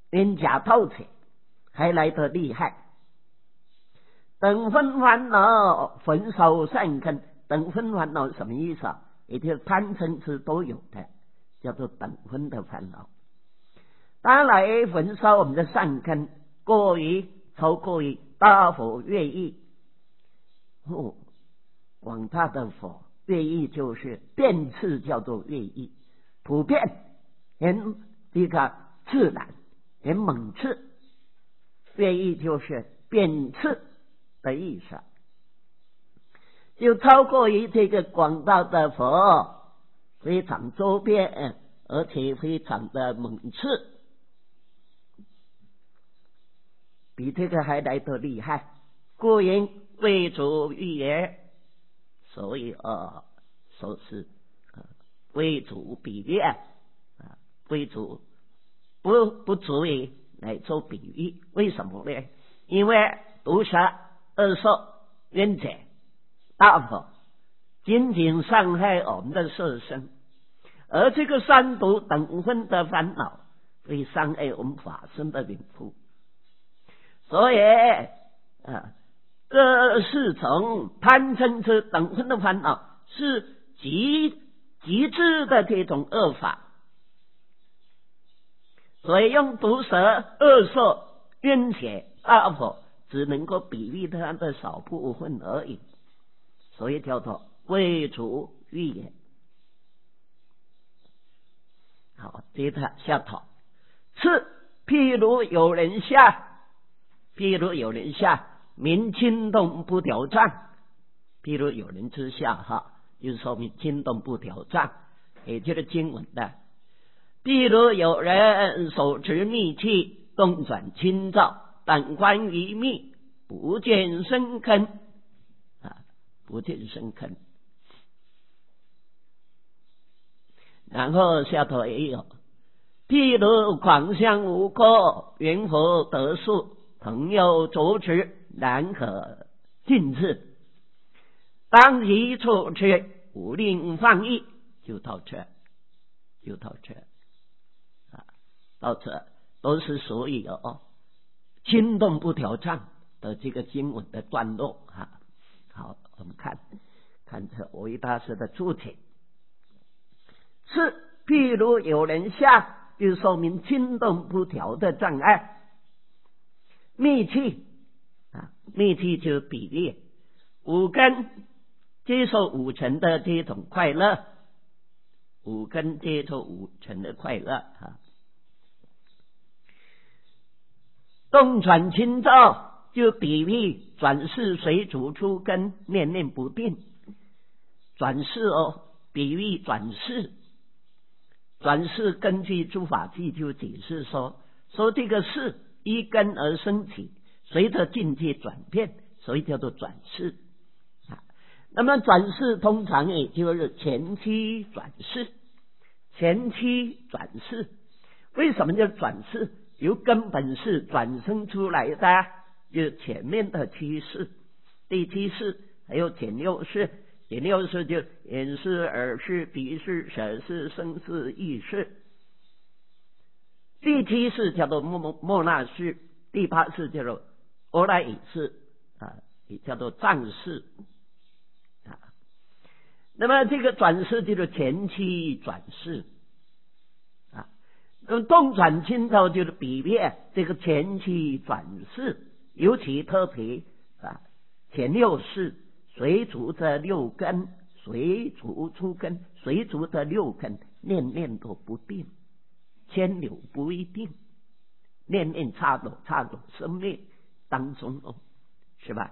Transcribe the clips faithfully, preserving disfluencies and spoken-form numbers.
冤假透彻，还来得厉害。等分烦恼，焚烧善根。等分烦恼什么意思啊？也就是贪嗔痴都有的，叫做等分的烦恼。当来焚烧我们的善根，过于超过于大佛乐意。哦，广大的佛乐意就是遍次，叫做乐意，普遍很这个自然，很猛刺。乐意就是遍次的意思，就超过于这个广大的佛，非常周遍，而且非常的猛刺，比这个还来得厉害。故云贵族欲也，所以呃，说是呃贵族比喻啊，贵族不不足以来做比喻。为什么呢？因为毒蛇、恶兽、冤者、大佛仅仅伤害我们的色身，而这个三毒等分的烦恼会伤害我们法身的灵肤。所以啊，这四种贪嗔痴等分的烦恼是极极致的这种恶法，所以用毒蛇、恶兽、冤邪、大佛只能够比喻它的少部分而已，所以叫做贵族欲也。好，接着下头，次譬如有人下，譬如有人下，民轻动不调障。譬如有人之下哈，就是说明轻动不调障，也就是经文的。譬如有人手持利器，动转清照，胆观于密，不见深坑啊，不见深坑。然后下头也有，譬如广相无过，云何得数？朋友着持，难可尽至。当即处去，无令放逸。就到这，就到这啊，到这都是所以哦，轻动不调障的这个经文的段落啊。好，我们看看这维大师的注解。是譬如有人下，就说明轻动不调的障碍。密气啊，密气就是比喻五根接受五尘的这种快乐，五根接受五尘的快乐啊。动转清照就比喻转世随逐出根，念念不定。转世哦，比喻转世。转世根据诸法记就解释说，说这个世依根而升起，随着境界转变，所以叫做转世啊。那么转世通常也就是前期转世，前期转世。为什么叫转世？由根本世转生出来的，就是前面的七世，第七世还有前六世。前六世就眼视、耳视、鼻视、舌视、身视、意视。第七世叫做莫莫那世，第八世叫做阿赖耶识啊，也叫做藏世啊。那么这个转世就是前期转世啊，那么动转清照就是比喻这个前期转世，尤其特别啊，前六世随逐的六根，随逐出根，随逐的六根，念念都不定，千流不一定，念念差走差走，生命当中哦，是吧？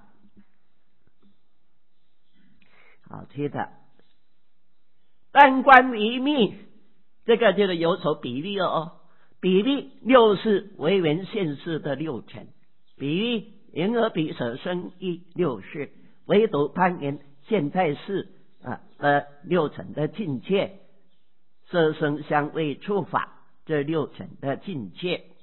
好，接着但观于密，这个就是有所比喻哦，比喻六世为缘现世的六尘，比喻眼耳鼻舌身意六世，唯独攀缘现在世啊的六尘的境界，色声香味触法这六尘的境界。